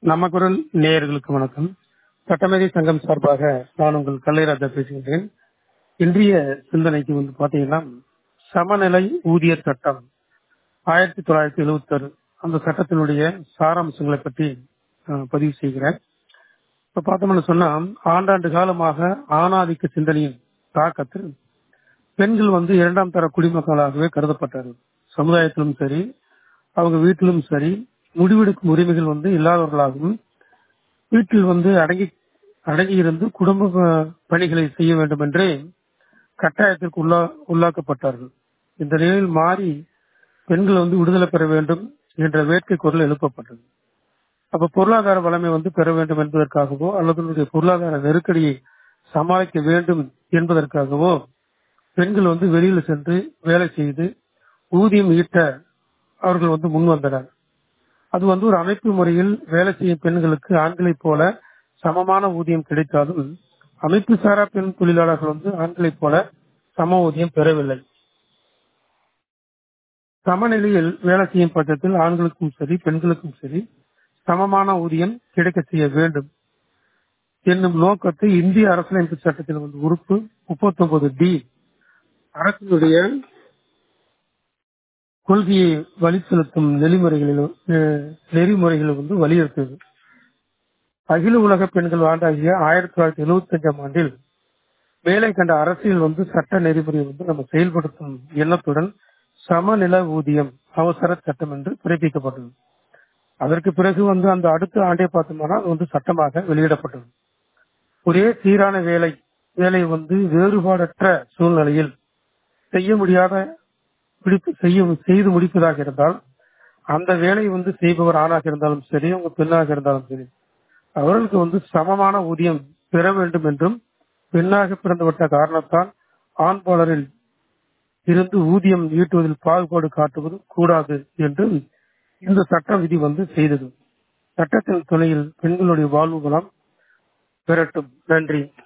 நம்ம குரல் நேயர்களுக்கு வணக்கம். சட்டமேதை சங்கம் சார்பாக நான் உங்கள் கல்லைராஜா பேசுகின்றேன். இன்றைய சிந்தனைக்கு பாத்தீங்கன்னா, சமநிலை ஊதிய சட்டம் 1976 அந்த சட்டத்தினுடைய சாராம்சங்களை பற்றி பதிவு செய்கிறேன். இப்ப பார்த்தோம்னு சொன்னா, ஆண்டாண்டு காலமாக ஆணாதிக்க சிந்தனையின் தாக்கத்தில் பெண்கள் இரண்டாம் தர குடிமக்களாகவே கருதப்பட்டார்கள். சமுதாயத்திலும் சரி, அவங்க வீட்டிலும் சரி, முடிவெடுக்கும் உரிமைகள் இல்லாதவர்களாகவும், வீட்டில் அடங்கி இருந்து குடும்ப பணிகளை செய்ய வேண்டும் என்றே கட்டாயத்திற்கு உள்ளாக்கப்பட்டார்கள். இந்த நிலையில் மாறி பெண்கள் விடுதலை பெற வேண்டும் என்ற வேட்கை குரல் எழுப்பப்பட்டது. அப்ப பொருளாதார வளமை பெற வேண்டும் என்பதற்காகவோ அல்லது பொருளாதார நெருக்கடியை சமாளிக்க வேண்டும் என்பதற்காகவோ பெண்கள் வெளியில சென்று வேலை செய்து ஊதியம் ஈட்ட அவர்கள் முன் வந்தனர். அது ஒரு அமைப்பு முறையில் வேலை செய்யும் பெண்களுக்கு ஆண்களைப் போல சமமான ஊதியம் கிடைத்தாலும், அமைப்பு சாரா பெண் தொழிலாளர்கள் ஆண்களைப் போல சம ஊதியம் பெறவில்லை. சமநிலையில் வேலை செய்யும் பட்சத்தில் ஆண்களுக்கும் சரி பெண்களுக்கும் சரி சமமான ஊதியம் கிடைக்க செய்ய வேண்டும் என்னும் நோக்கத்தை இந்திய அரசியலமைப்பு சட்டத்தில் உறுப்பு 39D அரசினுடைய கொள்கையை வழி செலுத்தும் நெறிமுறைகளில் வலியுறுத்தது. அகில உலக பெண்கள் ஆண்டாகிய 1975 ஆண்டில் மேலே கண்ட அரசியல் சட்ட நெறிமுறை நம்ம செயல்படுத்தும் எண்ணத்துடன் சமநில ஊதியம் அவசர சட்டம் என்று பிறப்பிக்கப்பட்டது. அதற்கு பிறகு அந்த அடுத்த ஆண்டே பார்த்தோம்னா சட்டமாக வெளியிடப்பட்டது. ஒரே சீரான வேலை வேறுபாடற்ற சூழ்நிலையில் செய்து முடிப்பதாக இருந்தால், அந்த வேலை செய்பவர் ஆணாக இருந்தாலும் சரி, அவங்க பெண்ணாக இருந்தாலும் சரி, அவர்களுக்கு சமமான ஊதியம் பெற வேண்டும் என்றும், பெண்ணாக பிறந்துவிட்ட காரணத்தால் ஆண்பாளரில் இருந்து ஊதியம் ஈட்டுவதில் பாகுபாடு காட்டுவது கூடாது என்று இந்த சட்ட விதி செய்தது. சட்டத்தின் துணையில் பெண்களுடைய வாழ்வு வளம் பெறட்டும். நன்றி.